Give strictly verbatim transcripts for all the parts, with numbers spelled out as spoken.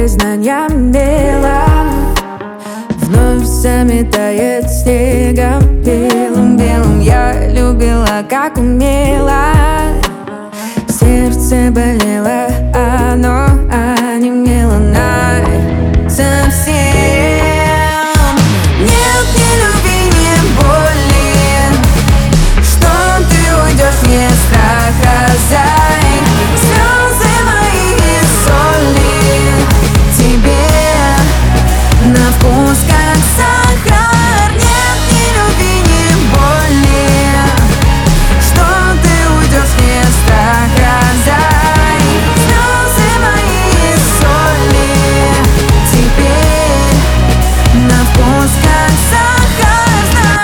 признания мило вновь заметает снегом белым-белым. Я любила, как умела, сердце болело, оно онемело на совсем. Нет ни любви, ни боли, что ты уйдешь, мне страха зай. Слезы мои соли тебе на вкус как сахар. Нет ни любви, ни боли, что ты уйдешь, мне страха зай. Слезы мои соли теперь на вкус как сахар,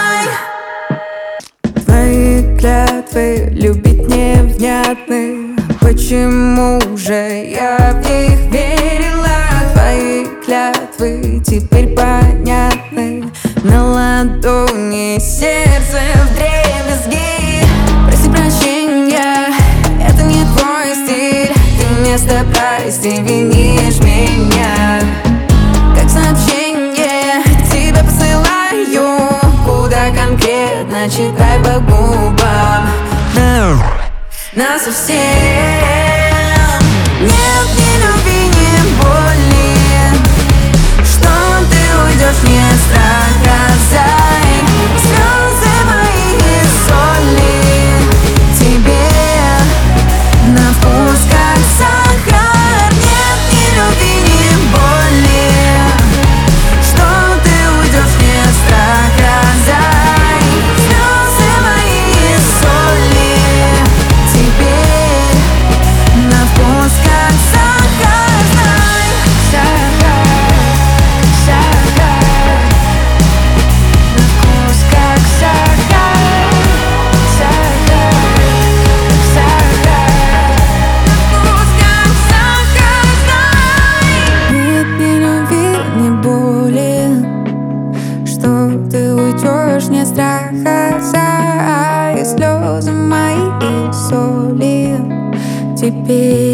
знай. Твои клятвы любить невнятны, почему же я в них верила? Твои клятвы теперь понятны, на ладони сердце вдребезги. Проси прощения, это не твой стиль, ты вместо прости винишь меня. Как сообщение тебя посылаю, куда конкретно читай по губам. На совсем. Нет ни любви, ни боли, что ты уйдешь, мне страха зай. Слезы мои соли тебе на вкус как сахар. Нет ни любви, ни боли, что ты уйдешь, мне страха зай. Слезы мои соли теперь на вкус как сахар, знай. Сахар, сахар, на вкус как сахар. Сахар, сахар, на вкус как сахар, знай. Нет ни любви, ни боли, что ты уйдешь, не страха зай. Слезы мои соли теперь